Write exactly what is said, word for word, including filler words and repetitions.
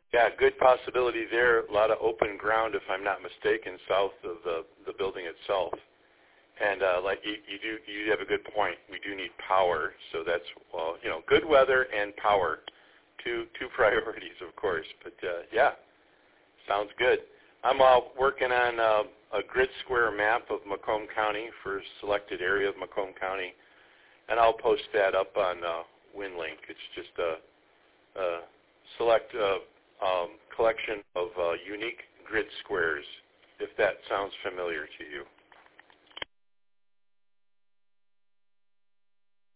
Yeah, good possibility there. A lot of open ground, if I'm not mistaken, south of the, the building itself. And uh, like you, you do, you have a good point. We do need power, so that's well, you know, good weather and power, two two priorities, of course. But uh, yeah, sounds good. I'm uh, working on uh, a grid square map of Macomb County for a selected area of Macomb County, and I'll post that up on uh, WinLink. It's just a, a select uh, um, collection of uh, unique grid squares, if that sounds familiar to you.